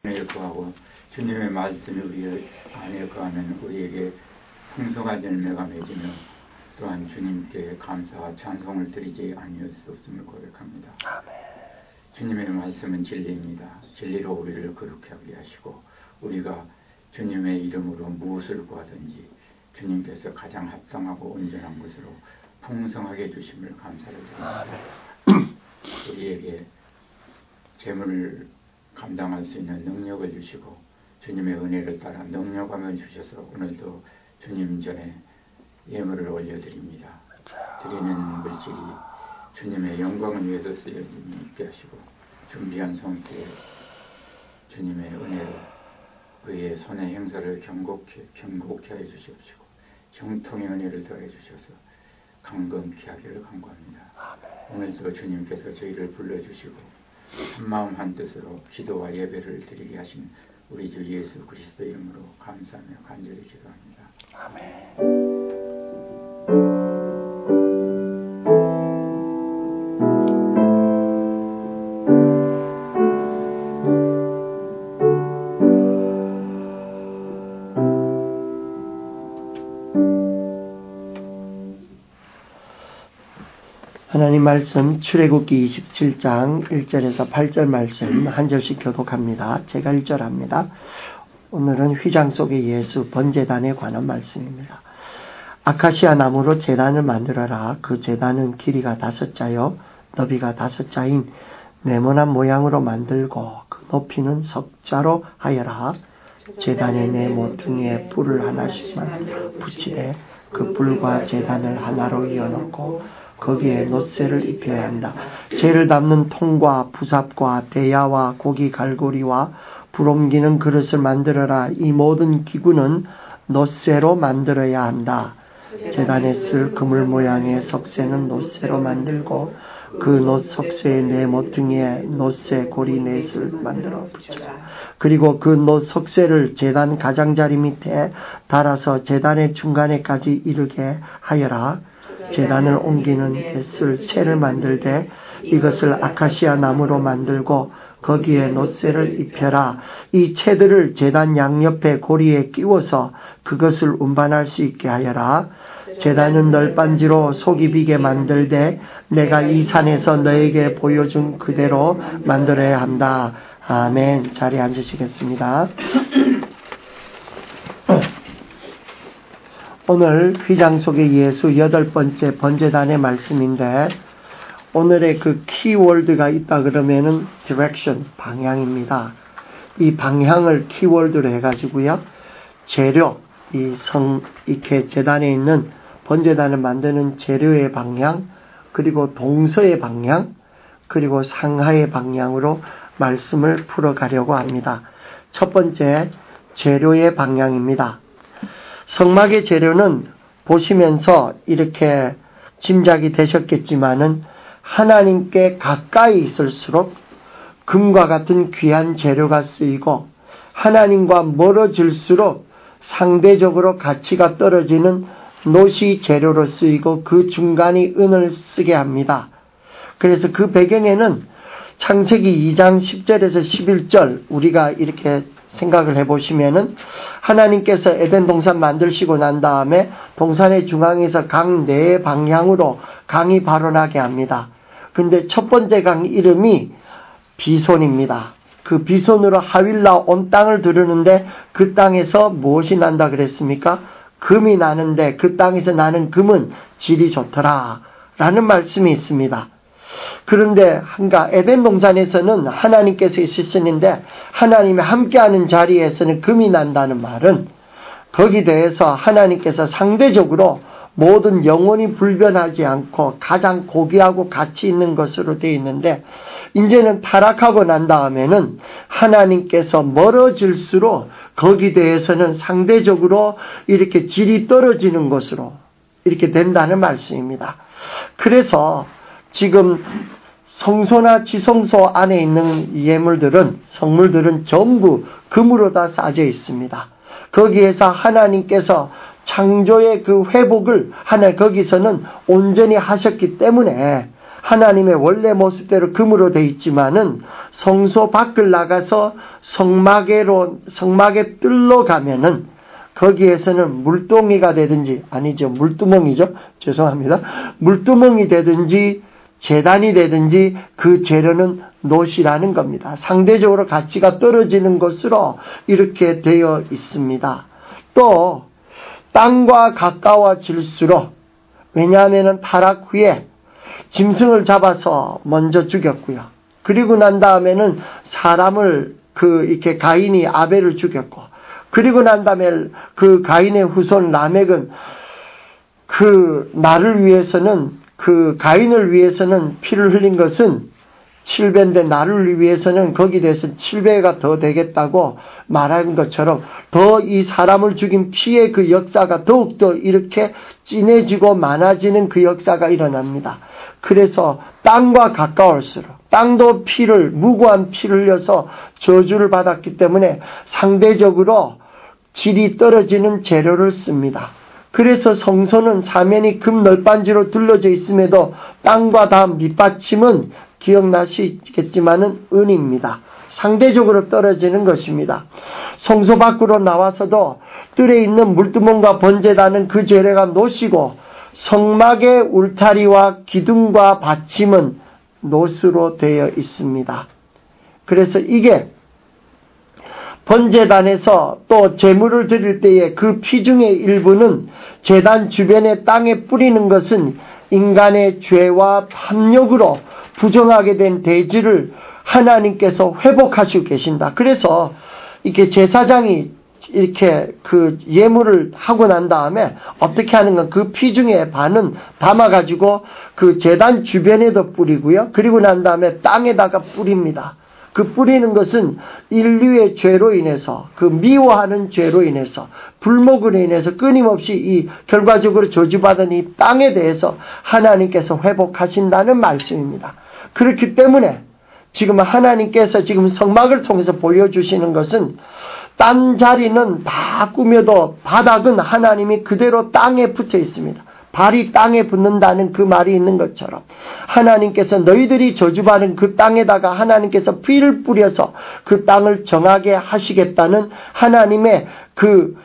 구하고 주님의 말씀이 우리 안에 거하면 우리에게 풍성한 열매가 맺으며 또한 주님께 감사와 찬송을 드리지 아니할 수 없음을 고백합니다. 아멘. 주님의 말씀은 진리입니다. 진리로 우리를 거룩하게 하시고 우리가 주님의 이름으로 무엇을 구하든지 주님께서 가장 합당하고 온전한 것으로 풍성하게 주심을 감사를 드립니다. 우리에게 재물을 감당할 수 있는 능력을 주시고 주님의 은혜를 따라 능력함을 주셔서 오늘도 주님 전에 예물을 올려드립니다. 드리는 물질이 주님의 영광을 위해서 쓰여짐이 있게 하시고 준비한 손길에 주님의 은혜로 그의 손의 행사를 경고케 하여 주시옵시고 형통의 은혜를 더해 주셔서 강건케 하기를 간구합니다. 오늘도 주님께서 저희를 불러주시고 한마음 한뜻으로 기도와 예배를 드리게 하신 우리 주 예수 그리스도 이름으로 감사하며 간절히 기도합니다. 아멘. 하나님 말씀 출애굽기 27장 1절에서 8절 말씀 한 절씩 교독합니다. 제가 1절 합니다. 오늘은 휘장 속의 예수 번제단에 관한 말씀입니다. 아카시아 나무로 제단을 만들어라. 그 제단은 길이가 5자요 너비가 5자인 네모난 모양으로 만들고 그 높이는 석자로 하여라. 제단의 네 모퉁이에 불을 하나씩만 붙이되 그 불과 제단을 하나로 이어놓고 거기에 놋새를 입혀야 한다. 죄를 담는 통과 부삽과 대야와 고기 갈고리와 불 옮기는 그릇을 만들어라. 이 모든 기구는 놋새로 만들어야 한다. 제단에 쓸 그물 모양의 석쇠는 놋새로 만들고 그 놋 석쇠의 네 모퉁이에 놋새 고리 넷을 만들어 붙여라. 그리고 그 놋 석쇠를 제단 가장자리 밑에 달아서 제단의 중간에까지 이르게 하여라. 제단을 옮기는 데 쓸 채를 만들되 이것을 아카시아 나무로 만들고 거기에 놋새를 입혀라. 이 채들을 제단 양옆에 고리에 끼워서 그것을 운반할 수 있게 하여라. 제단은 널빤지로 속이 비게 만들되 내가 이 산에서 너에게 보여준 그대로 만들어야 한다. 아멘. 자리에 앉으시겠습니다. 오늘 휘장 속의 예수 8번째 번제단의 말씀인데 오늘의 그 키워드가 있다 그러면은 direction, 방향입니다. 이 방향을 키워드로 해가지고요. 재료, 이렇게 제단에 있는 번제단을 만드는 재료의 방향, 그리고 동서의 방향, 그리고 상하의 방향으로 말씀을 풀어가려고 합니다. 첫 번째, 재료의 방향입니다. 성막의 재료는 보시면서 이렇게 짐작이 되셨겠지만은 하나님께 가까이 있을수록 금과 같은 귀한 재료가 쓰이고 하나님과 멀어질수록 상대적으로 가치가 떨어지는 놋이 재료로 쓰이고 그 중간이 은을 쓰게 합니다. 그래서 그 배경에는 창세기 2장 10절에서 11절 우리가 이렇게 생각을 해보시면은 하나님께서 에덴 동산 만드시고 난 다음에 동산의 중앙에서 강 네 방향으로 강이 발원하게 합니다. 근데 첫 번째 강 이름이 비손입니다. 그 비손으로 하윌라 온 땅을 두르는데 그 땅에서 무엇이 난다 그랬습니까? 금이 나는데 그 땅에서 나는 금은 질이 좋더라 라는 말씀이 있습니다. 그런데 에덴 동산에서는 하나님께서 있으시는데 하나님이 함께하는 자리에서는 금이 난다는 말은 거기에 대해서 하나님께서 상대적으로 모든 영원히 불변하지 않고 가장 고귀하고 가치 있는 것으로 되어 있는데 이제는 타락하고 난 다음에는 하나님께서 멀어질수록 거기에 대해서는 상대적으로 이렇게 질이 떨어지는 것으로 이렇게 된다는 말씀입니다. 그래서 지금 성소나 지성소 안에 있는 예물들은 성물들은 전부 금으로 다 싸져 있습니다. 거기에서 하나님께서 창조의 그 회복을 거기서는 온전히 하셨기 때문에 하나님의 원래 모습대로 금으로 되어 있지만은 성소 밖을 나가서 성막에 뜰로 가면은 거기에서는 물동이가 되든지, 아니죠, 물두멍이죠, 죄송합니다, 물두멍이 되든지 제단이 되든지 그 재료는 놋이라는 겁니다. 상대적으로 가치가 떨어지는 것으로 이렇게 되어 있습니다. 또 땅과 가까워질수록, 왜냐하면 타락 후에 짐승을 잡아서 먼저 죽였고요. 그리고 난 다음에는 사람을 이렇게 가인이 아벨을 죽였고, 그리고 난 다음에 그 가인의 후손 라멕은 가인을 위해서는 피를 흘린 것은 7배인데 나를 위해서는 거기에 대해서 7배가 더 되겠다고 말한 것처럼 더 이 사람을 죽인 피의 그 역사가 더욱더 이렇게 진해지고 많아지는 그 역사가 일어납니다. 그래서 땅과 가까울수록, 땅도 무고한 피를 흘려서 저주를 받았기 때문에 상대적으로 질이 떨어지는 재료를 씁니다. 그래서 성소는 사면이 금 널빤지로 둘러져 있음에도 땅과 다 밑받침은 기억나시겠지만은 은입니다. 상대적으로 떨어지는 것입니다. 성소 밖으로 나와서도 뜰에 있는 물두멍과 번제단은 그 재료가 놋이고, 성막의 울타리와 기둥과 받침은 놋으로 되어 있습니다. 그래서 이게 번제단에서 또 제물을 드릴 때에 그 피 중의 일부는 제단 주변의 땅에 뿌리는 것은 인간의 죄와 합력으로 부정하게 된 대지를 하나님께서 회복하시고 계신다. 그래서 이렇게 제사장이 이렇게 그 예물을 하고 난 다음에 어떻게 하는 건 그 피 중에 반은 담아가지고 그 제단 주변에도 뿌리고요. 그리고 난 다음에 땅에다가 뿌립니다. 그 뿌리는 것은 인류의 죄로 인해서, 그 미워하는 죄로 인해서, 불목으로 인해서 끊임없이 결과적으로 저주받은 이 땅에 대해서 하나님께서 회복하신다는 말씀입니다. 그렇기 때문에 지금 하나님께서 지금 성막을 통해서 보여주시는 것은 딴 자리는 다 꾸며도 바닥은 하나님이 그대로 땅에 붙어 있습니다. 발이 땅에 붙는다는 그 말이 있는 것처럼 하나님께서 너희들이 저주받은 그 땅에다가 하나님께서 피를 뿌려서 그 땅을 정하게 하시겠다는 하나님의 그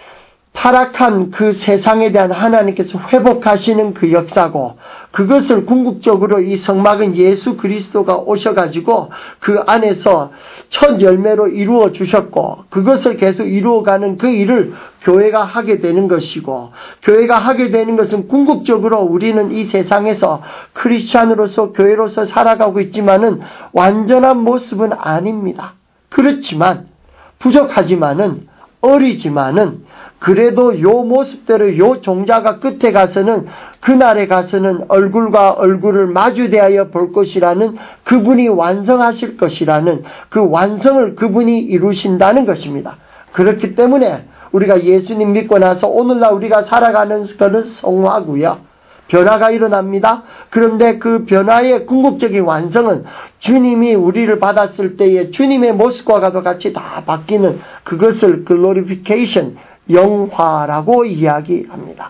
타락한 그 세상에 대한 하나님께서 회복하시는 그 역사고, 그것을 궁극적으로 이 성막은 예수 그리스도가 오셔가지고 그 안에서 첫 열매로 이루어 주셨고, 그것을 계속 이루어가는 그 일을 교회가 하게 되는 것이고, 교회가 하게 되는 것은 궁극적으로 우리는 이 세상에서 크리스찬으로서 교회로서 살아가고 있지만은 완전한 모습은 아닙니다. 그렇지만 부족하지만은 어리지만은 그래도 요 모습대로 요 종자가 끝에 가서는, 그날에 가서는 얼굴과 얼굴을 마주대하여 볼 것이라는, 그분이 완성하실 것이라는 그 완성을 그분이 이루신다는 것입니다. 그렇기 때문에 우리가 예수님 믿고 나서 오늘날 우리가 살아가는 것은 성화고요. 변화가 일어납니다. 그런데 그 변화의 궁극적인 완성은 주님이 우리를 받았을 때에 주님의 모습과 같이 다 바뀌는 그것을 글로리피케이션, 영화라고 이야기합니다.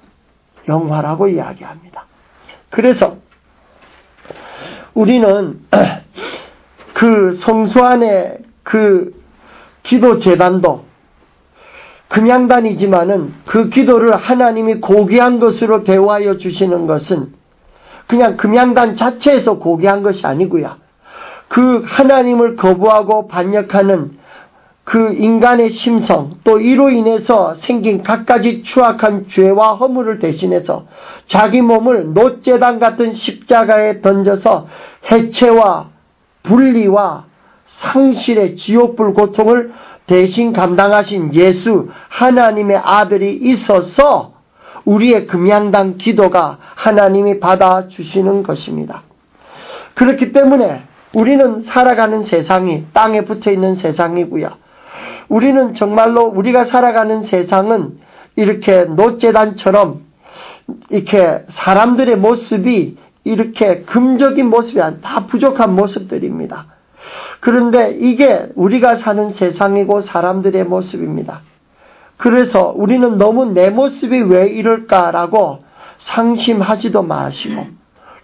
영화라고 이야기합니다. 그래서 우리는 그 성소 안에 그 기도 제단도 금양단이지만은 그 기도를 하나님이 고귀한 것으로 대우하여 주시는 것은 그냥 금양단 자체에서 고귀한 것이 아니고요. 그 하나님을 거부하고 반역하는 그 인간의 심성, 또 이로 인해서 생긴 갖가지 추악한 죄와 허물을 대신해서 자기 몸을 놋제단 같은 십자가에 던져서 해체와 분리와 상실의 지옥불 고통을 대신 감당하신 예수 하나님의 아들이 있어서 우리의 금양단 기도가 하나님이 받아주시는 것입니다. 그렇기 때문에 우리는 살아가는 세상이 땅에 붙어있는 세상이고요. 우리는 정말로 우리가 살아가는 세상은 이렇게 놋제단처럼 이렇게 사람들의 모습이 이렇게 금적인 모습이 아니라 다 부족한 모습들입니다. 그런데 이게 우리가 사는 세상이고 사람들의 모습입니다. 그래서 우리는 너무 내 모습이 왜 이럴까라고 상심하지도 마시고,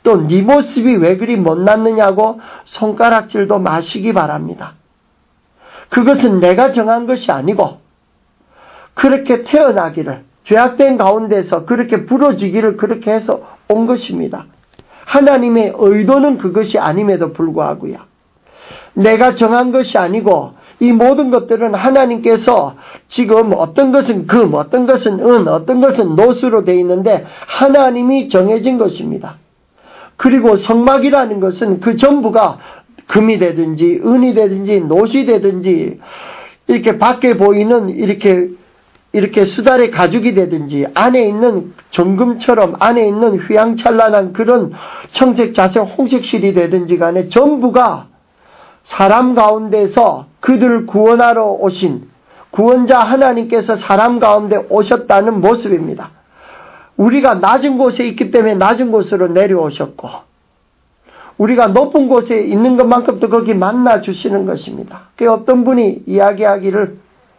또 네 모습이 왜 그리 못났느냐고 손가락질도 마시기 바랍니다. 그것은 내가 정한 것이 아니고 그렇게 태어나기를, 죄악된 가운데서 그렇게 부러지기를 그렇게 해서 온 것입니다. 하나님의 의도는 그것이 아님에도 불구하고요. 내가 정한 것이 아니고 이 모든 것들은 하나님께서 지금 어떤 것은 금, 어떤 것은 은, 어떤 것은 노수로 되어 있는데 하나님이 정해진 것입니다. 그리고 성막이라는 것은 그 전부가 금이 되든지 은이 되든지 노시 되든지 이렇게 밖에 보이는 이렇게 수달의 가죽이 되든지 안에 있는 정금처럼 안에 있는 휘황찬란한 그런 청색, 자색, 홍색실이 되든지 간에 전부가 사람 가운데서 그들을 구원하러 오신 구원자 하나님께서 사람 가운데 오셨다는 모습입니다. 우리가 낮은 곳에 있기 때문에 낮은 곳으로 내려오셨고 우리가 높은 곳에 있는 것만큼도 거기 만나 주시는 것입니다. 그 어떤 분이 이야기하기를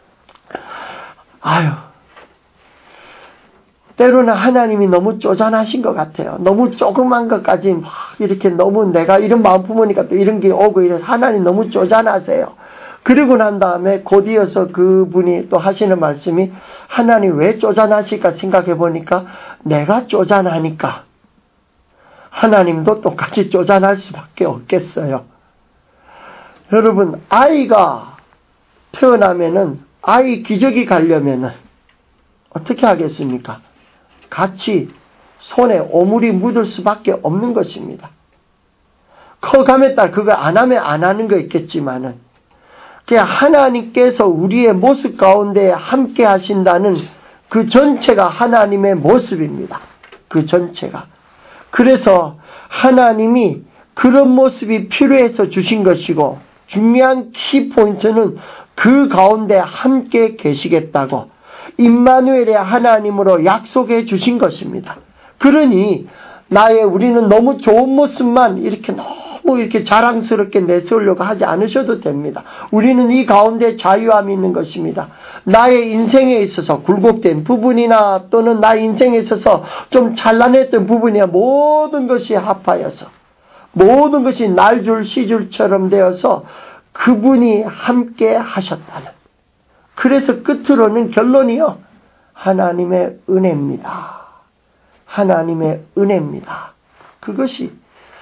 때로는 하나님이 너무 쪼잔하신 것 같아요. 너무 조그만 것까지 막 이렇게 너무 내가 이런 마음 품으니까 또 이런 게 오고 이래서 하나님 너무 쪼잔하세요. 그리고 난 다음에 곧 이어서 그분이 또 하시는 말씀이 하나님 왜 쪼잔하실까 생각해 보니까 내가 쪼잔하니까 하나님도 똑같이 쪼잔할 수밖에 없겠어요. 여러분, 아이가 태어나면은 아이 기저귀 가려면은 어떻게 하겠습니까? 같이 손에 오물이 묻을 수밖에 없는 것입니다. 커감에 따라 그걸 안 하면 안 하는 거 있겠지만은 하나님께서 우리의 모습 가운데 함께 하신다는 그 전체가 하나님의 모습입니다. 그 전체가. 그래서 하나님이 그런 모습이 필요해서 주신 것이고 중요한 키포인트는 그 가운데 함께 계시겠다고 임마누엘의 하나님으로 약속해 주신 것입니다. 그러니 우리는 너무 좋은 모습만 너무 이렇게 자랑스럽게 내세우려고 하지 않으셔도 됩니다. 우리는 이 가운데 자유함이 있는 것입니다. 나의 인생에 있어서 굴곡된 부분이나 또는 나의 인생에 있어서 좀 찬란했던 부분이나 모든 것이 합하여서 모든 것이 날줄 시줄처럼 되어서 그분이 함께 하셨다는. 그래서 끝으로는 결론이요. 하나님의 은혜입니다. 하나님의 은혜입니다. 그것이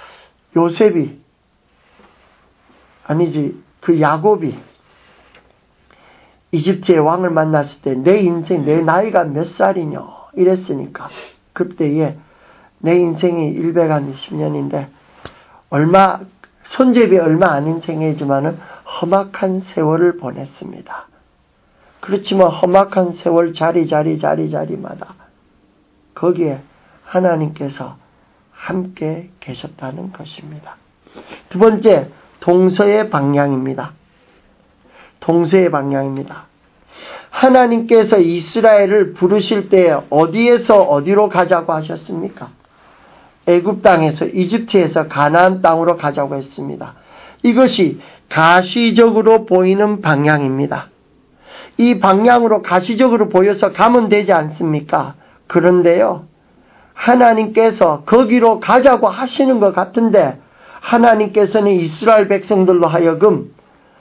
야곱이 이집트의 왕을 만났을 때 내 인생, 내 나이가 몇 살이냐 이랬으니까 그때에 내 인생이 110년인데 손잡이 얼마 아닌 생애지만은 험악한 세월을 보냈습니다. 그렇지만 험악한 세월 자리마다 거기에 하나님께서 함께 계셨다는 것입니다. 두 번째, 동서의 방향입니다. 동서의 방향입니다. 하나님께서 이스라엘을 부르실 때 어디에서 어디로 가자고 하셨습니까? 애굽 땅에서 이집트에서 가나안 땅으로 가자고 했습니다. 이것이 가시적으로 보이는 방향입니다. 이 방향으로 가시적으로 보여서 가면 되지 않습니까? 그런데요, 하나님께서 거기로 가자고 하시는 것 같은데 하나님께서는 이스라엘 백성들로 하여금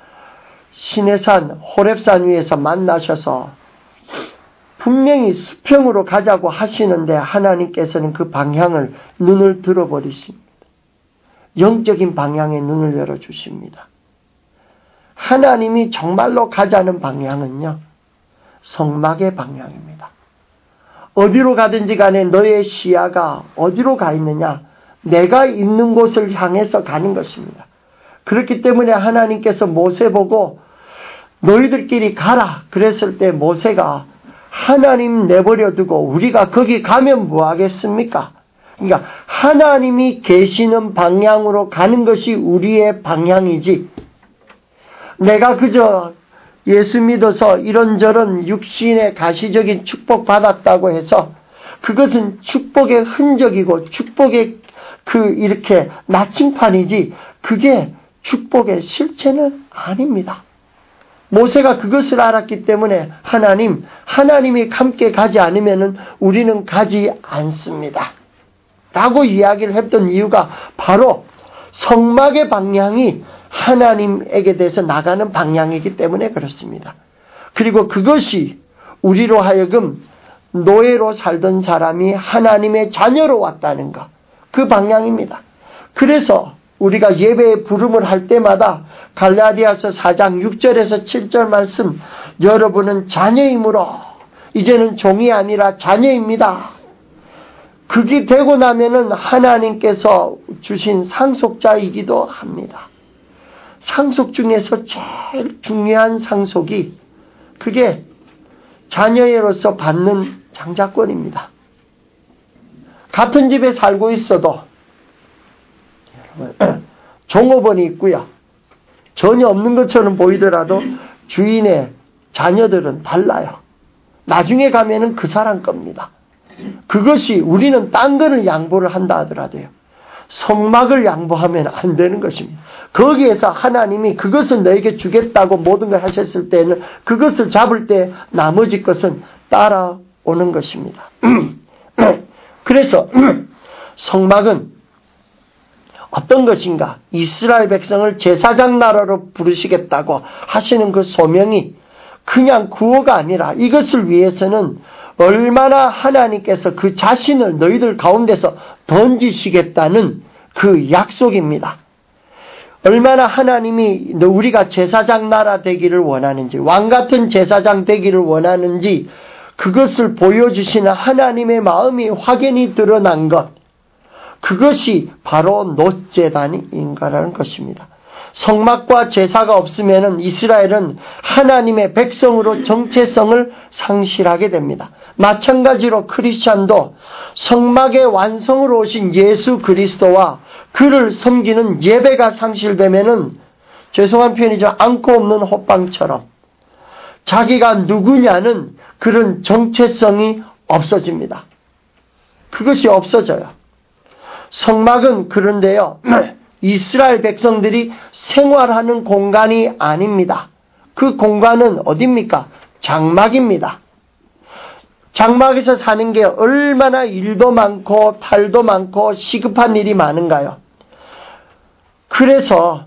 시내산 호렙산 위에서 만나셔서 분명히 수평으로 가자고 하시는데 하나님께서는 그 방향을 눈을 들어버리십니다. 영적인 방향에 눈을 열어주십니다. 하나님이 정말로 가자는 방향은요, 성막의 방향입니다. 어디로 가든지 간에 너의 시야가 어디로 가 있느냐? 내가 있는 곳을 향해서 가는 것입니다. 그렇기 때문에 하나님께서 모세 보고 너희들끼리 가라 그랬을 때 모세가 하나님 내버려 두고 우리가 거기 가면 뭐 하겠습니까? 그러니까 하나님이 계시는 방향으로 가는 것이 우리의 방향이지, 내가 그저 예수 믿어서 이런저런 육신의 가시적인 축복 받았다고 해서 그것은 축복의 흔적이고 축복의 이렇게 나침판이지 그게 축복의 실체는 아닙니다. 모세가 그것을 알았기 때문에 하나님이 함께 가지 않으면 우리는 가지 않습니다. 라고 이야기를 했던 이유가 바로 성막의 방향이 하나님에게 대해서 나가는 방향이기 때문에 그렇습니다. 그리고 그것이 우리로 하여금 노예로 살던 사람이 하나님의 자녀로 왔다는 것, 그 방향입니다. 그래서 우리가 예배의 부름을 할 때마다 갈라디아서 4장 6절에서 7절 말씀, 여러분은 자녀이므로 이제는 종이 아니라 자녀입니다. 그게 되고 나면은 하나님께서 주신 상속자이기도 합니다. 상속 중에서 제일 중요한 상속이 그게 자녀로서 받는 장자권입니다. 같은 집에 살고 있어도 종업원이 있고요. 전혀 없는 것처럼 보이더라도 주인의 자녀들은 달라요. 나중에 가면은 그 사람 겁니다. 그것이 우리는 딴 거를 양보를 한다 하더라도요. 성막을 양보하면 안 되는 것입니다. 거기에서 하나님이 그것을 너에게 주겠다고 모든 걸 하셨을 때는 그것을 잡을 때 나머지 것은 따라오는 것입니다. 그래서 성막은 어떤 것인가? 이스라엘 백성을 제사장 나라로 부르시겠다고 하시는 그 소명이 그냥 구호가 아니라 이것을 위해서는 얼마나 하나님께서 그 자신을 너희들 가운데서 던지시겠다는 그 약속입니다. 얼마나 하나님이 우리가 제사장 나라 되기를 원하는지, 왕같은 제사장 되기를 원하는지 그것을 보여주시는 하나님의 마음이 확연히 드러난 것, 그것이 바로 놋제단인가라는 것입니다. 성막과 제사가 없으면 이스라엘은 하나님의 백성으로 정체성을 상실하게 됩니다. 마찬가지로 크리스찬도 성막의 완성으로 오신 예수 그리스도와 그를 섬기는 예배가 상실되면은 죄송한 표현이죠. 안고 없는 호빵처럼 자기가 누구냐는 그런 정체성이 없어집니다. 그것이 없어져요. 성막은 그런데요. 이스라엘 백성들이 생활하는 공간이 아닙니다. 그 공간은 어디입니까? 장막입니다. 장막에서 사는 게 얼마나 일도 많고 탈도 많고 시급한 일이 많은가요? 그래서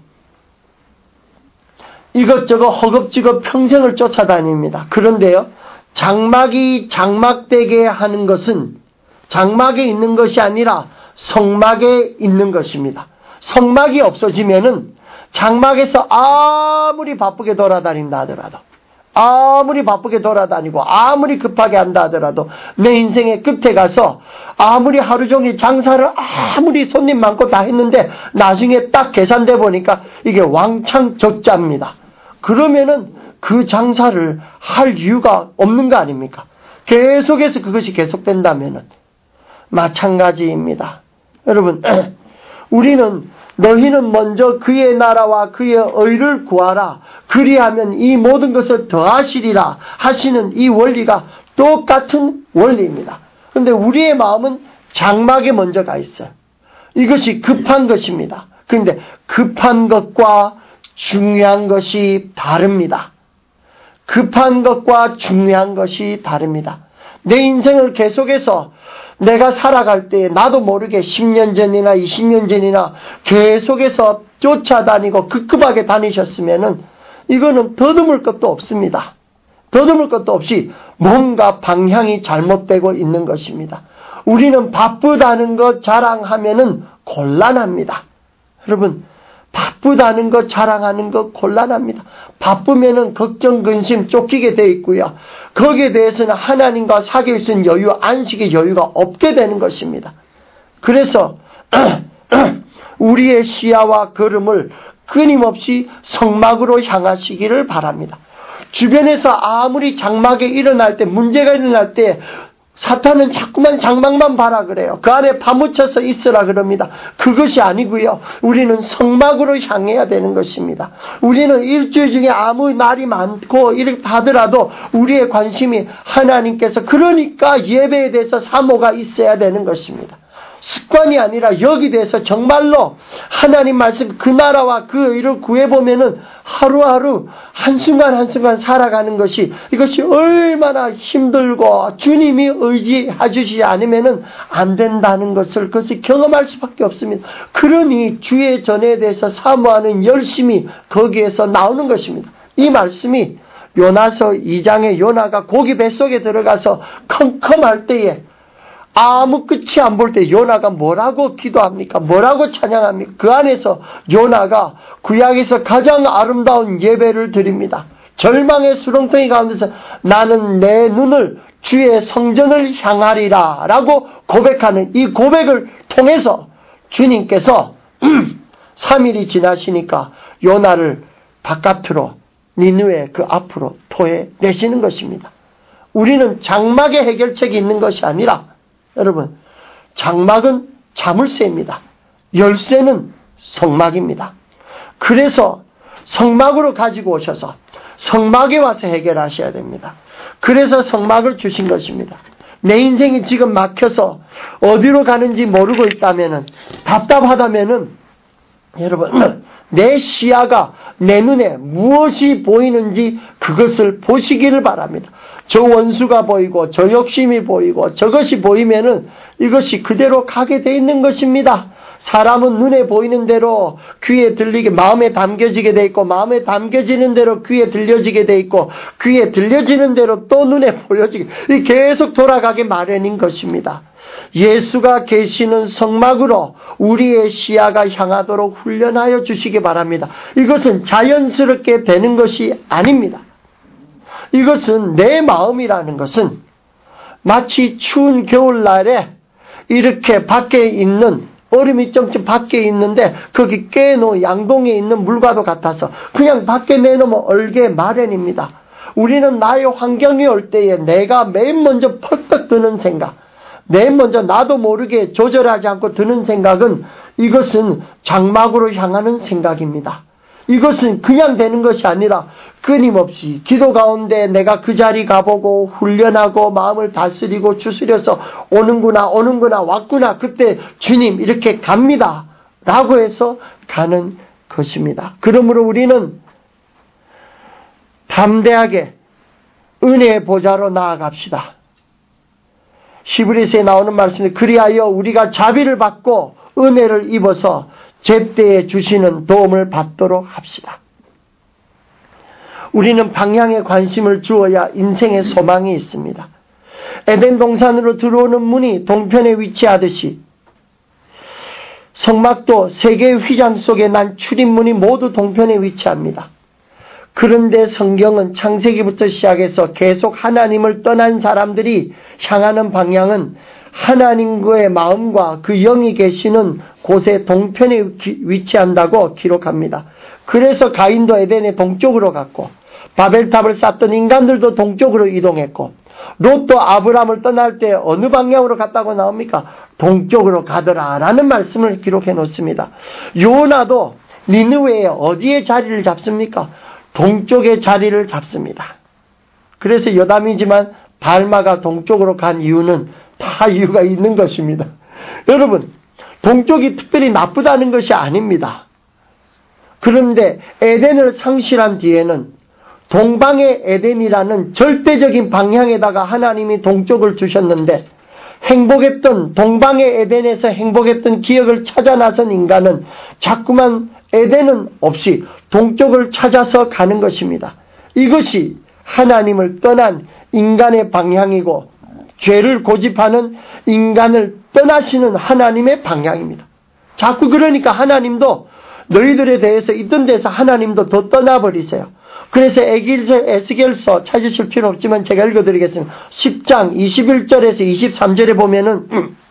이것저것 허겁지겁 평생을 쫓아다닙니다. 그런데요, 장막이 장막되게 하는 것은 장막에 있는 것이 아니라 성막에 있는 것입니다. 성막이 없어지면은 장막에서 아무리 바쁘게 돌아다닌다 하더라도, 아무리 바쁘게 돌아다니고 아무리 급하게 한다 하더라도 내 인생의 끝에 가서 아무리 하루 종일 장사를 아무리 손님 많고 다 했는데 나중에 딱 계산돼 보니까 이게 왕창 적자입니다. 그러면은 그 장사를 할 이유가 없는 거 아닙니까? 계속해서 그것이 계속된다면은 마찬가지입니다. 여러분, 우리는 너희는 먼저 그의 나라와 그의 의를 구하라. 그리하면 이 모든 것을 더하시리라 하시는 이 원리가 똑같은 원리입니다. 그런데 우리의 마음은 장막에 먼저 가 있어요. 이것이 급한 것입니다. 그런데 급한 것과 중요한 것이 다릅니다. 급한 것과 중요한 것이 다릅니다. 내 인생을 계속해서 내가 살아갈 때 나도 모르게 10년 전이나 20년 전이나 계속해서 쫓아다니고 급급하게 다니셨으면은 이거는 더듬을 것도 없습니다. 더듬을 것도 없이 뭔가 방향이 잘못되고 있는 것입니다. 우리는 바쁘다는 것 자랑하면은 곤란합니다. 여러분, 바쁘다는 것 자랑하는 것 곤란합니다. 바쁘면은 걱정, 근심, 쫓기게 돼 있고요. 거기에 대해서는 하나님과 사귈 수 있는 여유, 안식의 여유가 없게 되는 것입니다. 그래서 우리의 시야와 걸음을 끊임없이 성막으로 향하시기를 바랍니다. 주변에서 아무리 장막에 일어날 때, 문제가 일어날 때 사탄은 자꾸만 장막만 봐라 그래요. 그 안에 파묻혀서 있으라 그럽니다. 그것이 아니고요. 우리는 성막으로 향해야 되는 것입니다. 우리는 일주일 중에 아무 날이 많고 이렇게 하더라도 우리의 관심이 하나님께서, 그러니까 예배에 대해서 사모가 있어야 되는 것입니다. 습관이 아니라 여기 대해서 정말로 하나님 말씀 그 나라와 그 의를 구해보면은 하루하루 한순간 한순간 살아가는 것이 이것이 얼마나 힘들고 주님이 의지해 주시지 않으면은 안 된다는 것을 그것을 경험할 수밖에 없습니다. 그러니 주의 전에 대해서 사모하는 열심이 거기에서 나오는 것입니다. 이 말씀이 요나서 2장에 요나가 고기 뱃속에 들어가서 컴컴할 때에 아무 끝이 안 볼 때 요나가 뭐라고 기도합니까? 뭐라고 찬양합니까? 그 안에서 요나가 구약에서 가장 아름다운 예배를 드립니다. 절망의 수렁텅이 가운데서 나는 내 눈을 주의 성전을 향하리라 라고 고백하는 이 고백을 통해서 주님께서 3일이 지나시니까 요나를 바깥으로 니느웨 그 앞으로 토해내시는 것입니다. 우리는 장막의 해결책이 있는 것이 아니라 여러분, 장막은 자물쇠입니다. 열쇠는 성막입니다. 그래서 성막으로 가지고 오셔서 성막에 와서 해결하셔야 됩니다. 그래서 성막을 주신 것입니다. 내 인생이 지금 막혀서 어디로 가는지 모르고 있다면은, 답답하다면은, 여러분, 내 시야가 내 눈에 무엇이 보이는지 그것을 보시기를 바랍니다. 저 원수가 보이고 저 욕심이 보이고 저것이 보이면은 이것이 그대로 가게 돼 있는 것입니다. 사람은 눈에 보이는 대로 귀에 들리게 마음에 담겨지게 돼 있고 마음에 담겨지는 대로 귀에 들려지게 돼 있고 귀에 들려지는 대로 또 눈에 보여지게 계속 돌아가게 마련인 것입니다. 예수가 계시는 성막으로 우리의 시야가 향하도록 훈련하여 주시기 바랍니다. 이것은 자연스럽게 되는 것이 아닙니다. 이것은 내 마음이라는 것은 마치 추운 겨울날에 이렇게 밖에 있는 얼음이 점점 밖에 있는데 거기 깨놓은 양동이에 있는 물과도 같아서 그냥 밖에 내놓으면 얼게 마련입니다. 우리는 나의 환경이 올 때에 내가 맨 먼저 펄떡 드는 생각, 맨 먼저 나도 모르게 조절하지 않고 드는 생각은 이것은 장막으로 향하는 생각입니다. 이것은 그냥 되는 것이 아니라 끊임없이 기도 가운데 내가 그 자리 가보고 훈련하고 마음을 다스리고 추스려서 오는구나 왔구나 그때 주님 이렇게 갑니다 라고 해서 가는 것입니다. 그러므로 우리는 담대하게 은혜의 보좌로 나아갑시다. 히브리서에 나오는 말씀이 그리하여 우리가 자비를 받고 은혜를 입어서 제때에 주시는 도움을 받도록 합시다. 우리는 방향에 관심을 주어야 인생의 소망이 있습니다. 에덴 동산으로 들어오는 문이 동편에 위치하듯이 성막도 세 개의 휘장 속에 난 출입문이 모두 동편에 위치합니다. 그런데 성경은 창세기부터 시작해서 계속 하나님을 떠난 사람들이 향하는 방향은 하나님과의 마음과 그 영이 계시는 곳에 동편에 위치한다고 기록합니다. 그래서 가인도 에덴의 동쪽으로 갔고 바벨탑을 쌓던 인간들도 동쪽으로 이동했고 롯도 아브라함을 떠날 때 어느 방향으로 갔다고 나옵니까? 동쪽으로 가더라 라는 말씀을 기록해 놓습니다. 요나도 니느웨에 어디에 자리를 잡습니까? 동쪽에 자리를 잡습니다. 그래서 여담이지만 발마가 동쪽으로 간 이유는 다 이유가 있는 것입니다. 여러분, 동쪽이 특별히 나쁘다는 것이 아닙니다. 그런데 에덴을 상실한 뒤에는 동방의 에덴이라는 절대적인 방향에다가 하나님이 동쪽을 주셨는데 행복했던 동방의 에덴에서 행복했던 기억을 찾아 나선 인간은 자꾸만 에덴은 없이 동쪽을 찾아서 가는 것입니다. 이것이 하나님을 떠난 인간의 방향이고 죄를 고집하는 인간을 떠나시는 하나님의 방향입니다. 자꾸 그러니까 하나님도 너희들에 대해서 있던 데서 하나님도 더 떠나버리세요. 그래서 에스겔서 찾으실 필요 없지만 제가 읽어드리겠습니다. 10장 21절에서 23절에 보면은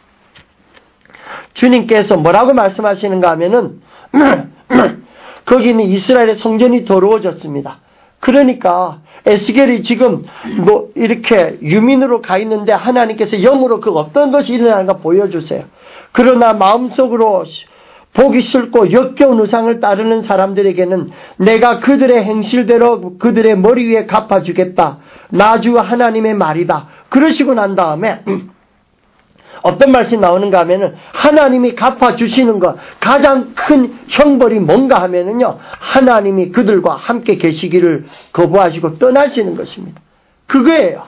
주님께서 뭐라고 말씀하시는가 하면은 거기는 이스라엘의 성전이 더러워졌습니다. 그러니까 에스겔이 지금 뭐 이렇게 유민으로 가 있는데 하나님께서 영으로 그 어떤 것이 일어나는가 보여주세요. 그러나 마음속으로 보기 싫고 역겨운 우상을 따르는 사람들에게는 내가 그들의 행실대로 그들의 머리 위에 갚아주겠다. 나 주 하나님의 말이다. 그러시고 난 다음에 어떤 말씀이 나오는가 하면은 하나님이 갚아주시는 것 가장 큰 형벌이 뭔가 하면은요, 하나님이 그들과 함께 계시기를 거부하시고 떠나시는 것입니다. 그거예요.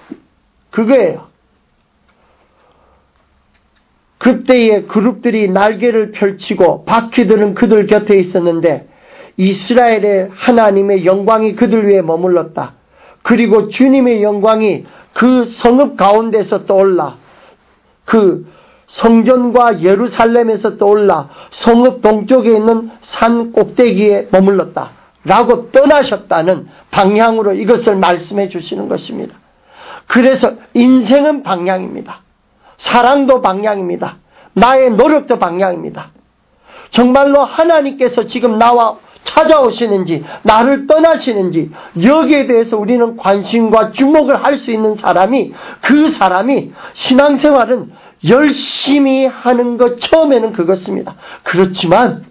그때의 그룹들이 날개를 펼치고 바퀴들은 그들 곁에 있었는데 이스라엘의 하나님의 영광이 그들 위에 머물렀다. 그리고 주님의 영광이 그 성읍 가운데서 떠올라 그 성전과 예루살렘에서 떠올라 성읍 동쪽에 있는 산 꼭대기에 머물렀다 라고 떠나셨다는 방향으로 이것을 말씀해 주시는 것입니다. 그래서 인생은 방향입니다. 사랑도 방향입니다. 나의 노력도 방향입니다. 정말로 하나님께서 지금 나와 찾아오시는지 나를 떠나시는지 여기에 대해서 우리는 관심과 주목을 할 수 있는 사람이, 그 사람이 신앙생활은 열심히 하는 것 처음에는 그것입니다. 그렇지만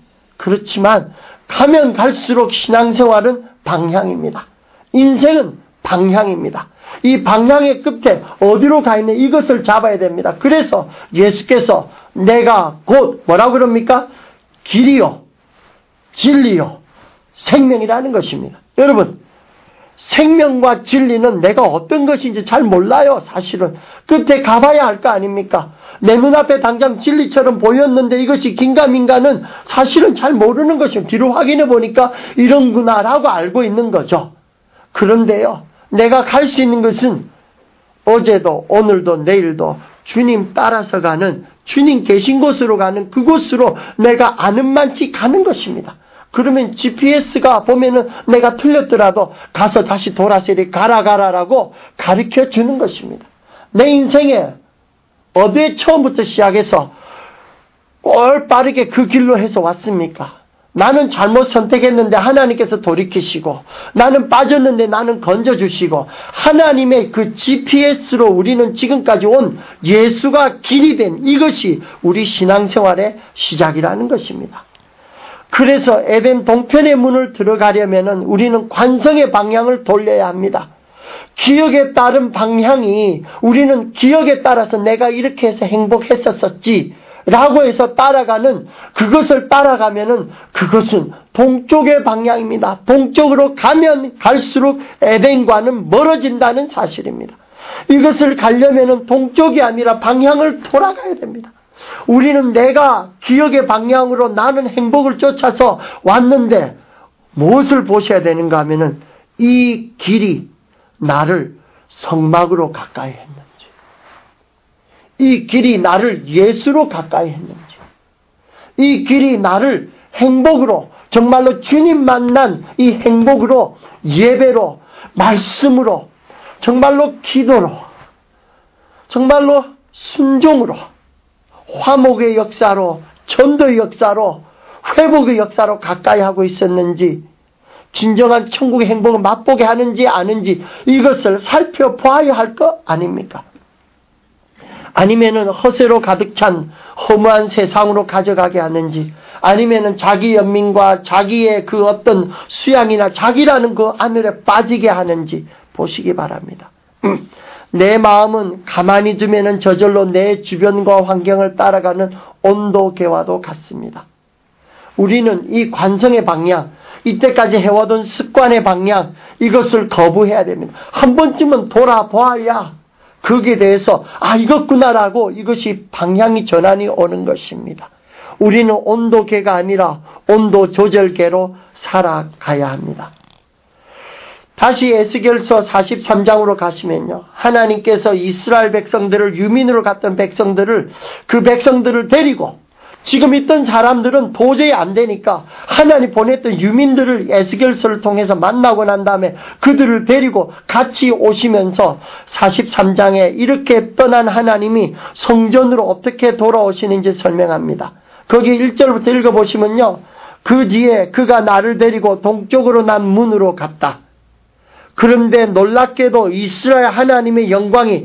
가면 갈수록 신앙생활은 방향입니다. 인생은 방향입니다. 이 방향의 끝에 어디로 가 있는 이것을 잡아야 됩니다. 그래서 예수께서 내가 곧 뭐라고 그럽니까? 길이요 진리요 생명이라는 것입니다. 여러분, 생명과 진리는 내가 어떤 것인지 잘 몰라요. 사실은 끝에 가봐야 할 거 아닙니까? 내 눈앞에 당장 진리처럼 보였는데 이것이 긴가민가는 사실은 잘 모르는 것이요. 뒤로 확인해 보니까 이런구나라고 알고 있는 거죠. 그런데요, 내가 갈 수 있는 것은 어제도 오늘도 내일도 주님 따라서 가는, 주님 계신 곳으로 가는 그곳으로 내가 아는 만치 가는 것입니다. 그러면 GPS가 보면은 내가 틀렸더라도 가서 다시 돌아서 이렇게 가라라고 가르쳐 주는 것입니다. 내 인생에 어디에 처음부터 시작해서 올바르게 그 길로 해서 왔습니까? 나는 잘못 선택했는데 하나님께서 돌이키시고, 나는 빠졌는데 나는 건져주시고, 하나님의 그 GPS로 우리는 지금까지 온 예수가 길이 된 이것이 우리 신앙생활의 시작이라는 것입니다. 그래서 에덴 동편의 문을 들어가려면 우리는 관성의 방향을 돌려야 합니다. 기억에 따른 방향이, 우리는 기억에 따라서 내가 이렇게 해서 행복했었지 라고 해서 따라가는, 그것을 따라가면은 그것은 동쪽의 방향입니다. 동쪽으로 가면 갈수록 에덴과는 멀어진다는 사실입니다. 이것을 가려면은 동쪽이 아니라 방향을 돌아가야 됩니다. 우리는 내가 기억의 방향으로 나는 행복을 쫓아서 왔는데 무엇을 보셔야 되는가 하면은 이 길이 나를 성막으로 가까이 했는지, 이 길이 나를 예수로 가까이 했는지, 이 길이 나를 행복으로, 정말로 주님 만난 이 행복으로, 예배로, 말씀으로, 정말로 기도로, 정말로 순종으로, 화목의 역사로, 전도의 역사로, 회복의 역사로 가까이 하고 있었는지, 진정한 천국의 행복을 맛보게 하는지 아는지 이것을 살펴봐야 할 거 아닙니까? 아니면은 허세로 가득 찬 허무한 세상으로 가져가게 하는지, 아니면은 자기 연민과 자기의 그 어떤 수양이나 자기라는 그 안으로 빠지게 하는지 보시기 바랍니다. 내 마음은 가만히 두면은 저절로 내 주변과 환경을 따라가는 온도계와도 같습니다. 우리는 이 관성의 방향, 이때까지 해와둔 습관의 방향, 이것을 거부해야 됩니다. 한 번쯤은 돌아봐야 거기에 대해서 이것구나라고 이것이 방향이 전환이 오는 것입니다. 우리는 온도계가 아니라 온도 조절계로 살아가야 합니다. 다시 에스겔서 43장으로 가시면요, 하나님께서 이스라엘 백성들을, 유민으로 갔던 백성들을, 그 백성들을 데리고, 지금 있던 사람들은 도저히 안 되니까 하나님 보냈던 유민들을 에스겔서를 통해서 만나고 난 다음에 그들을 데리고 같이 오시면서 43장에 이렇게 떠난 하나님이 성전으로 어떻게 돌아오시는지 설명합니다. 거기 1절부터 읽어보시면요, 그 뒤에 그가 나를 데리고 동쪽으로 난 문으로 갔다. 그런데 놀랍게도 이스라엘 하나님의 영광이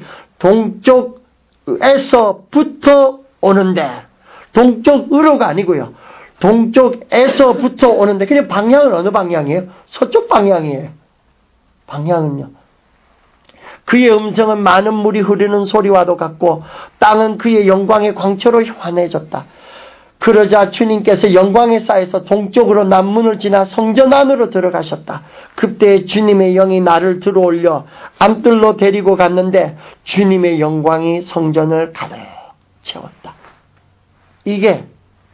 동쪽에서부터 오는데, 동쪽으로가 아니고요, 동쪽에서부터 오는데, 그냥 방향은 어느 방향이에요? 서쪽 방향이에요. 방향은요. 그의 음성은 많은 물이 흐르는 소리와도 같고 땅은 그의 영광의 광채로 환해졌다. 그러자 주님께서 영광에 쌓여서 동쪽으로 남문을 지나 성전 안으로 들어가셨다. 그때 주님의 영이 나를 들어올려 안뜰로 데리고 갔는데 주님의 영광이 성전을 가득 채웠다. 이게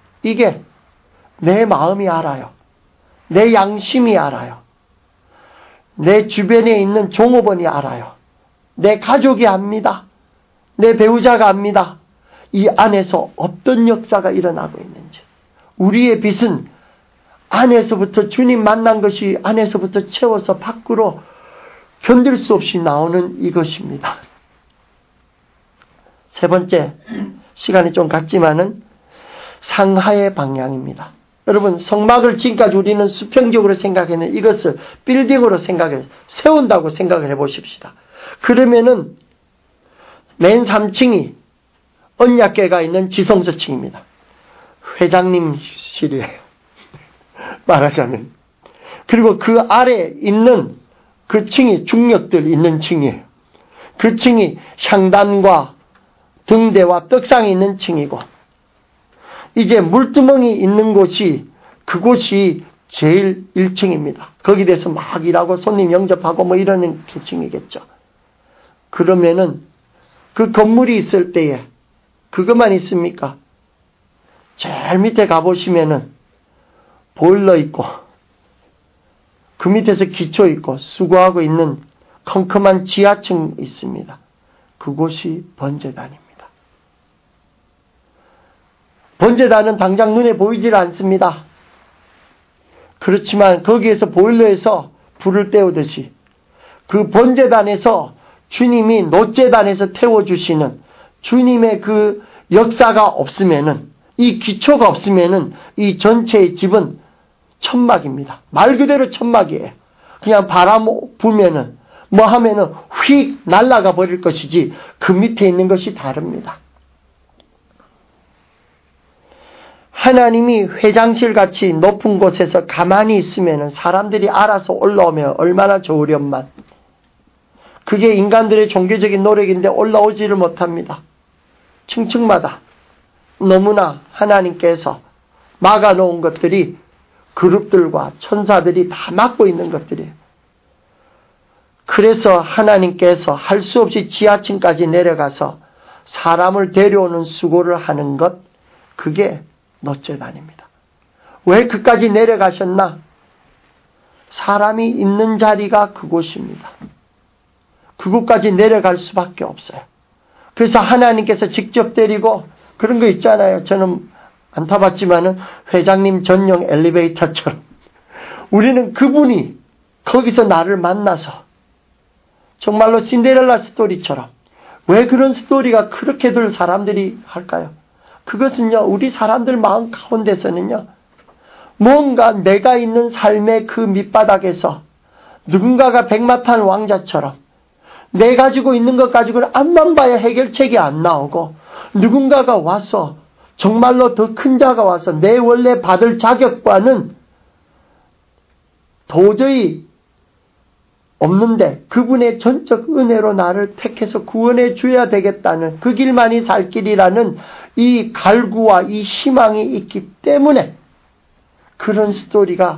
내 마음이 알아요. 내 양심이 알아요. 내 주변에 있는 종업원이 알아요. 내 가족이 압니다. 내 배우자가 압니다. 이 안에서 어떤 역사가 일어나고 있는지. 우리의 빛은 안에서부터 주님 만난 것이 안에서부터 채워서 밖으로 견딜 수 없이 나오는 이것입니다. 세 번째, 시간이 좀 갔지만은 상하의 방향입니다. 여러분, 성막을 지금까지 우리는 수평적으로 생각했는데 이것을 빌딩으로 세운다고 생각을 해보십시다. 그러면은 맨 3층이 언약궤가 있는 지성소층입니다. 회장님실이에요. 말하자면. 그리고 그 아래 있는 그 층이 중력들 있는 층이에요. 그 층이 향단과 등대와 떡상이 있는 층이고, 이제 물두멍이 있는 곳이, 그곳이 제일 1층입니다. 거기 대해서 막 일하고 손님 영접하고 뭐 이러는 층이겠죠. 그러면은 그 건물이 있을 때에 그것만 있습니까? 제일 밑에 가보시면은 보일러 있고 그 밑에서 기초 있고 수거하고 있는 컴컴한 지하층 있습니다. 그곳이 번제단입니다. 번제단은 당장 눈에 보이질 않습니다. 그렇지만 거기에서 보일러에서 불을 때우듯이 그 번제단에서 주님이 노제단에서 태워주시는 주님의 그 역사가 없으면은, 이 기초가 없으면은 이 전체의 집은 천막입니다. 말 그대로 천막이에요. 그냥 바람 불면은 뭐 하면은 휙 날아가 버릴 것이지 그 밑에 있는 것이 다릅니다. 하나님이 회장실 같이 높은 곳에서 가만히 있으면은 사람들이 알아서 올라오면 얼마나 좋으련만. 그게 인간들의 종교적인 노력인데 올라오지를 못합니다. 층층마다 너무나 하나님께서 막아놓은 것들이 그룹들과 천사들이 다 막고 있는 것들이에요. 그래서 하나님께서 할 수 없이 지하층까지 내려가서 사람을 데려오는 수고를 하는 것, 그게 노제단입니다. 왜 그까지 내려가셨나? 사람이 있는 자리가 그곳입니다. 그곳까지 내려갈 수밖에 없어요. 그래서 하나님께서 직접 데리고, 그런 거 있잖아요. 저는 안 타봤지만은 회장님 전용 엘리베이터처럼 우리는 그분이 거기서 나를 만나서 정말로 신데렐라 스토리처럼. 왜 그런 스토리가 그렇게들 사람들이 할까요? 그것은요, 우리 사람들 마음 가운데서는요, 뭔가 내가 있는 삶의 그 밑바닥에서 누군가가 백마탄 왕자처럼 내 가지고 있는 것 가지고는 앞만 봐야 해결책이 안 나오고, 누군가가 와서 정말로 더 큰 자가 와서 내 원래 받을 자격과는 도저히 없는데 그분의 전적 은혜로 나를 택해서 구원해 줘야 되겠다는, 그 길만이 살 길이라는 이 갈구와 이 희망이 있기 때문에 그런 스토리가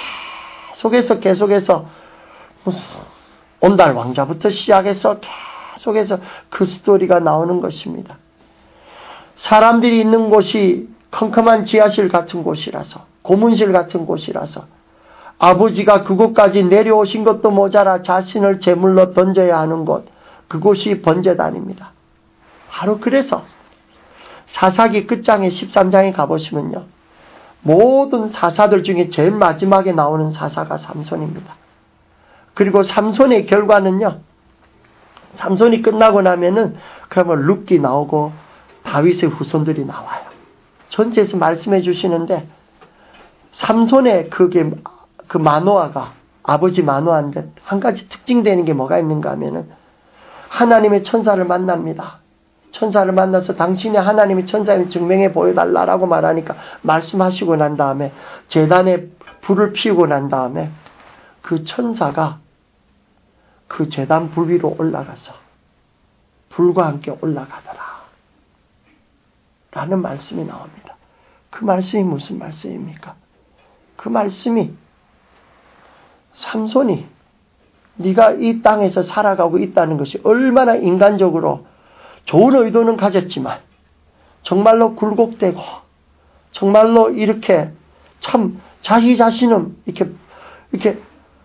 계속해서 무슨 온달 왕자부터 시작해서 계속해서 그 스토리가 나오는 것입니다. 사람들이 있는 곳이 컴컴한 지하실 같은 곳이라서, 고문실 같은 곳이라서 아버지가 그곳까지 내려오신 것도 모자라 자신을 제물로 던져야 하는 곳, 그곳이 번제단입니다. 바로 그래서 사사기 끝장에 13장에 가보시면요, 모든 사사들 중에 제일 마지막에 나오는 사사가 삼손입니다. 그리고 삼손의 결과는요, 삼손이 끝나고 나면은 그러면 룻기 나오고 다윗의 후손들이 나와요. 전체에서 말씀해 주시는데, 삼손의 그 마노아가 아버지 마노아인데 한 가지 특징되는 게 뭐가 있는가 하면은 하나님의 천사를 만납니다. 천사를 만나서 당신이 하나님의 천사임을 증명해 보여달라라고 말하니까 말씀하시고 난 다음에 제단에 불을 피우고 난 다음에 그 천사가 그 제단 불 위로 올라가서 불과 함께 올라가더라 라는 말씀이 나옵니다. 그 말씀이 무슨 말씀입니까? 그 말씀이 삼손이 네가 이 땅에서 살아가고 있다는 것이 얼마나 인간적으로 좋은 의도는 가졌지만 정말로 굴곡되고 정말로 이렇게 참 자기 자신은 이렇게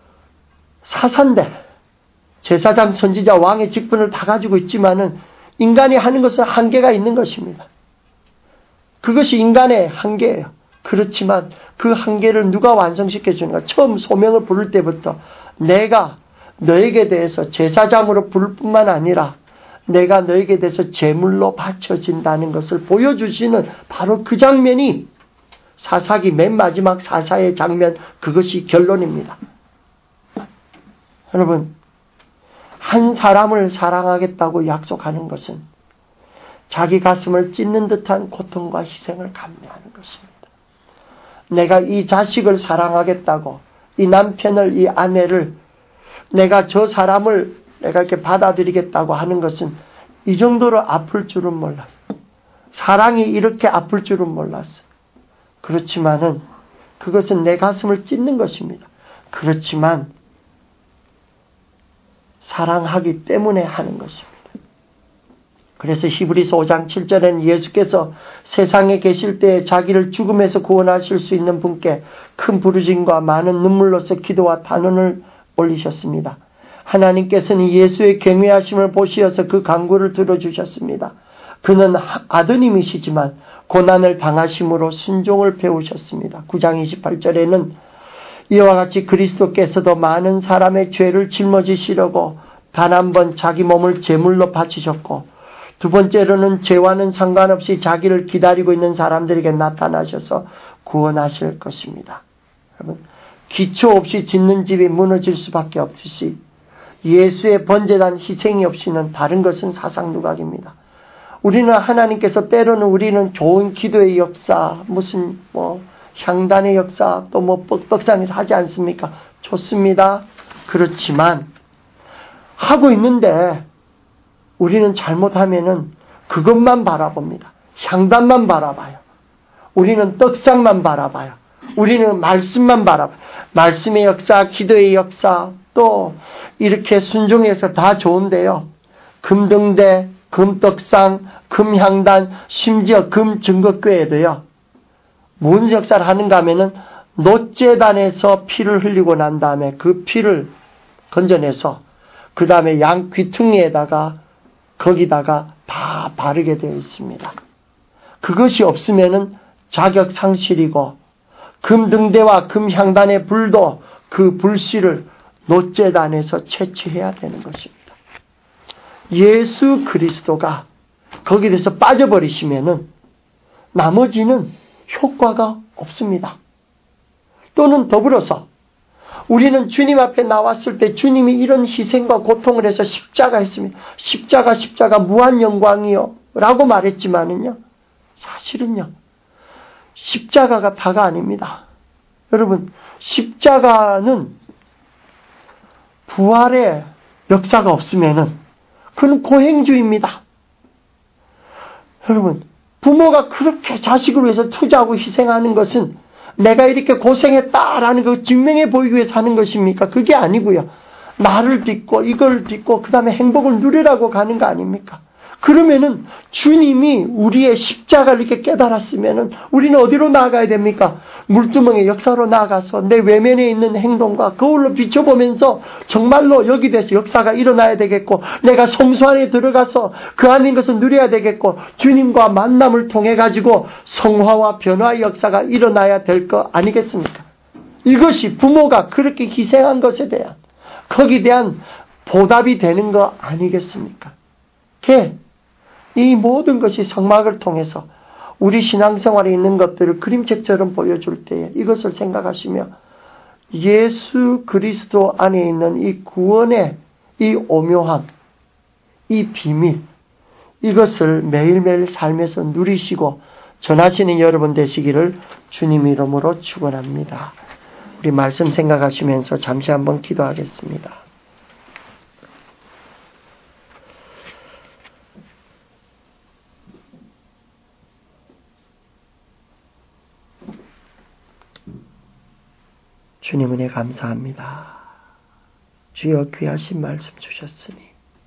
사산돼 제사장, 선지자, 왕의 직분을 다 가지고 있지만은 인간이 하는 것은 한계가 있는 것입니다. 그것이 인간의 한계예요. 그렇지만 그 한계를 누가 완성시켜 주는가? 처음 소명을 부를 때부터 내가 너에게 대해서 제사장으로 부를 뿐만 아니라 내가 너에게 대해서 제물로 바쳐진다는 것을 보여주시는 바로 그 장면이 사사기 맨 마지막 사사의 장면, 그것이 결론입니다. 여러분, 한 사람을 사랑하겠다고 약속하는 것은 자기 가슴을 찢는 듯한 고통과 희생을 감내하는 것입니다. 내가 이 자식을 사랑하겠다고, 이 남편을, 이 아내를, 내가 저 사람을 내가 이렇게 받아들이겠다고 하는 것은 이 정도로 아플 줄은 몰랐어. 사랑이 이렇게 아플 줄은 몰랐어. 그렇지만은 그것은 내 가슴을 찢는 것입니다. 그렇지만 사랑하기 때문에 하는 것입니다. 그래서 히브리서 5장 7절에는 예수께서 세상에 계실 때 자기를 죽음에서 구원하실 수 있는 분께 큰 부르짖음과 많은 눈물로서 기도와 단언을 올리셨습니다. 하나님께서는 예수의 경외하심을 보시어서 그 간구를 들어주셨습니다. 그는 아드님이시지만 고난을 당하심으로 순종을 배우셨습니다. 9장 28절에는 이와 같이 그리스도께서도 많은 사람의 죄를 짊어지시려고 단 한 번 자기 몸을 제물로 바치셨고, 두 번째로는 죄와는 상관없이 자기를 기다리고 있는 사람들에게 나타나셔서 구원하실 것입니다. 여러분, 기초 없이 짓는 집이 무너질 수밖에 없듯이 예수의 번제단 희생이 없이는 다른 것은 사상누각입니다. 우리는 하나님께서 때로는 우리는 좋은 기도의 역사, 무슨 향단의 역사, 또 뻑떡상에서 하지 않습니까? 좋습니다. 그렇지만 하고 있는데 우리는 잘못하면은 그것만 바라봅니다. 향단만 바라봐요. 우리는 떡상만 바라봐요. 우리는 말씀만 바라봐요. 말씀의 역사, 기도의 역사, 또 이렇게 순종해서 다 좋은데요. 금등대, 금떡상, 금향단, 심지어 금증거교회도요. 무슨 역사를 하는가 하면은 놋제단에서 피를 흘리고 난 다음에 그 피를 건져내서 그 다음에 양 귀퉁이에다가 거기다가 다 바르게 되어 있습니다. 그것이 없으면은 자격 상실이고 금등대와 금향단의 불도 그 불씨를 놋제단에서 채취해야 되는 것입니다. 예수 그리스도가 거기에 대해서 빠져버리시면은 나머지는 효과가 없습니다. 또는 더불어서 우리는 주님 앞에 나왔을 때 주님이 이런 희생과 고통을 해서 십자가 했습니다. 십자가 무한 영광이요 라고 말했지만은요, 사실은요 십자가가 다가 아닙니다. 여러분, 십자가는 부활의 역사가 없으면은 그건 고행주의입니다. 여러분, 부모가 그렇게 자식을 위해서 투자하고 희생하는 것은 내가 이렇게 고생했다라는 거 증명해 보이기 위해서 하는 것입니까? 그게 아니고요. 나를 딛고 이걸 딛고 그 다음에 행복을 누리라고 가는 거 아닙니까? 그러면은 주님이 우리의 십자가를 이렇게 깨달았으면은 우리는 어디로 나아가야 됩니까? 물두멍의 역사로 나아가서 내 외면에 있는 행동과 거울로 비춰보면서 정말로 여기 대해서 역사가 일어나야 되겠고, 내가 성소 안에 들어가서 그 안에 있는 것을 누려야 되겠고, 주님과 만남을 통해 가지고 성화와 변화의 역사가 일어나야 될 거 아니겠습니까? 이것이 부모가 그렇게 희생한 것에 대한, 거기에 대한 보답이 되는 거 아니겠습니까? 이 모든 것이 성막을 통해서 우리 신앙생활에 있는 것들을 그림책처럼 보여줄 때에 이것을 생각하시며 예수 그리스도 안에 있는 이 구원의 이 오묘함, 이 비밀, 이것을 매일매일 삶에서 누리시고 전하시는 여러분 되시기를 주님 이름으로 축원합니다. 우리 말씀 생각하시면서 잠시 한번 기도하겠습니다. 주님 은혜 감사합니다. 주여 귀하신 말씀 주셨으니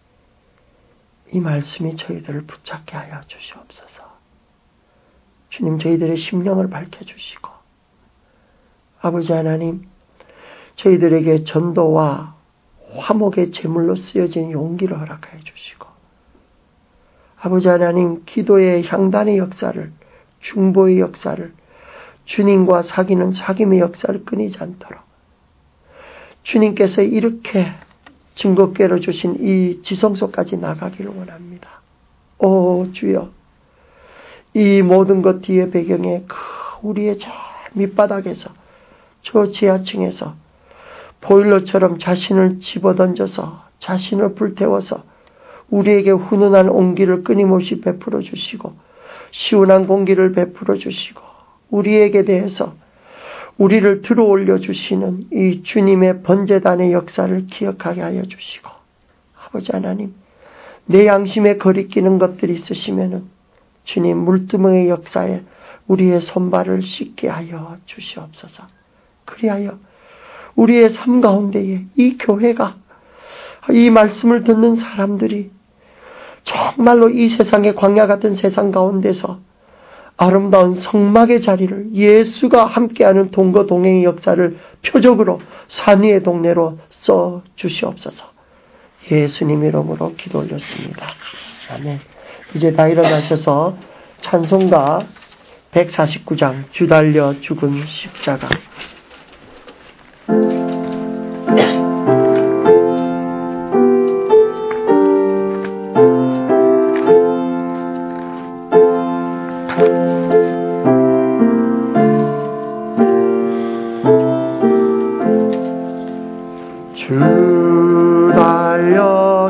이 말씀이 저희들을 붙잡게 하여 주시옵소서. 주님 저희들의 심령을 밝혀주시고 아버지 하나님 저희들에게 전도와 화목의 제물로 쓰여진 용기를 허락하여 주시고 아버지 하나님 기도의 향단의 역사를 중보의 역사를 주님과 사귀는 사귐의 역사를 끊이지 않도록 주님께서 이렇게 증거궤로 주신 이 지성소까지 나가기를 원합니다. 오 주여 이 모든 것 뒤에 배경에 그 우리의 저 밑바닥에서 저 지하층에서 보일러처럼 자신을 집어던져서 자신을 불태워서 우리에게 훈훈한 온기를 끊임없이 베풀어 주시고 시원한 공기를 베풀어 주시고 우리에게 대해서 우리를 들어올려 주시는 이 주님의 번제단의 역사를 기억하게 하여 주시고 아버지 하나님 내 양심에 거리끼는 것들이 있으시면은 주님 물두멍의 역사에 우리의 손발을 씻게 하여 주시옵소서. 그리하여 우리의 삶 가운데에 이 교회가 이 말씀을 듣는 사람들이 정말로 이 세상의 광야 같은 세상 가운데서 아름다운 성막의 자리를 예수가 함께하는 동거 동행의 역사를 표적으로 산위의 동네로 써 주시옵소서. 예수님 이름으로 기도 올렸습니다. 아멘. 이제 다 일어나셔서 찬송가 149장 주달려 죽은 십자가 주달려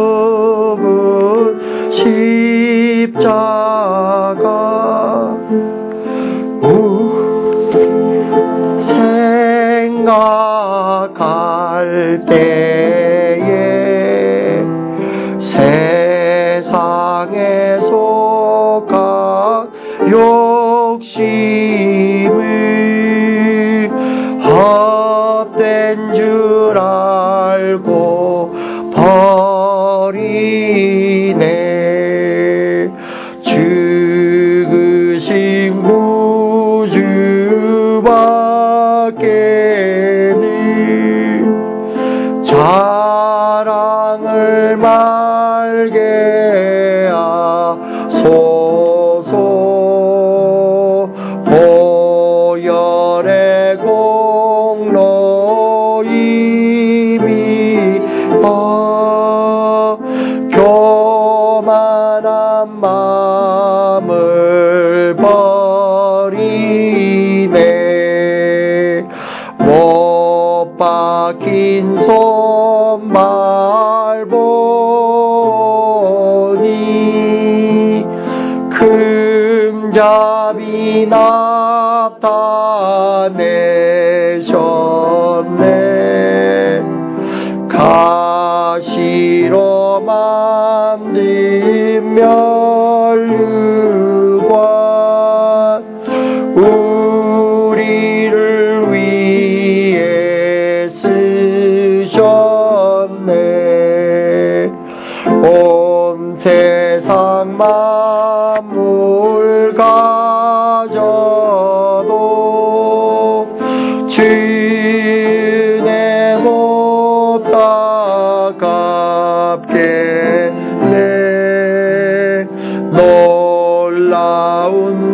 죽은 십자가 생각할 때에 세상에 속한 욕심을 헛된 줄 알고 버리네. 죽으신 구주밖에는 자랑을 말게 하소서. 보혈의 공로 이미 교만한 마음을 버리네. 못 박힌 손발 보니 금잡이 나타내셨네. 가시로 만든 면류관 우리를 위해 쓰셨네. 온 세상 만물 가져도 주내 못 갚겠네. 놀라운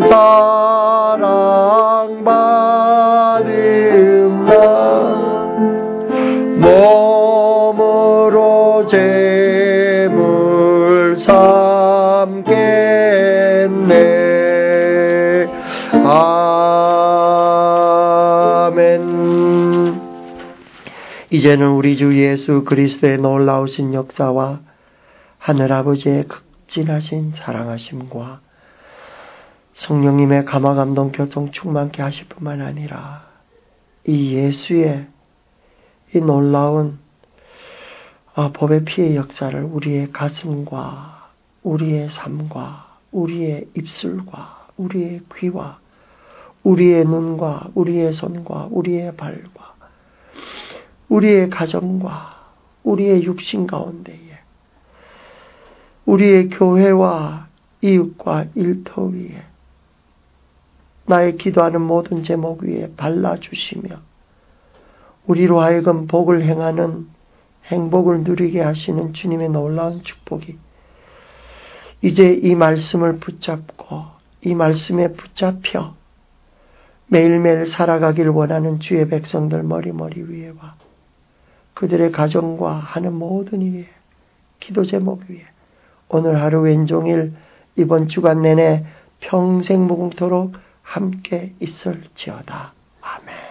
사랑받은 나 몸으로 제물 삼겠네. 아멘. 이제는 우리 주 예수 그리스도의 놀라우신 역사와 하늘아버지의 극진하신 사랑하심과 성령님의 감화감동 교통 충만케 하실 뿐만 아니라 이 예수의 이 놀라운 법의 피의 역사를 우리의 가슴과 우리의 삶과 우리의 입술과 우리의 귀와 우리의 눈과 우리의 손과 우리의 발과 우리의 가정과 우리의 육신 가운데에 우리의 교회와 이웃과 일터 위에 나의 기도하는 모든 제목 위에 발라주시며 우리로 하여금 복을 행하는 행복을 누리게 하시는 주님의 놀라운 축복이 이제 이 말씀을 붙잡고 이 말씀에 붙잡혀 매일매일 살아가길 원하는 주의 백성들 머리머리 위에와 그들의 가정과 하는 모든 위에 기도 제목 위에 오늘 하루 왼종일 이번 주간 내내 평생 무궁토록 함께 있을지어다. 아멘.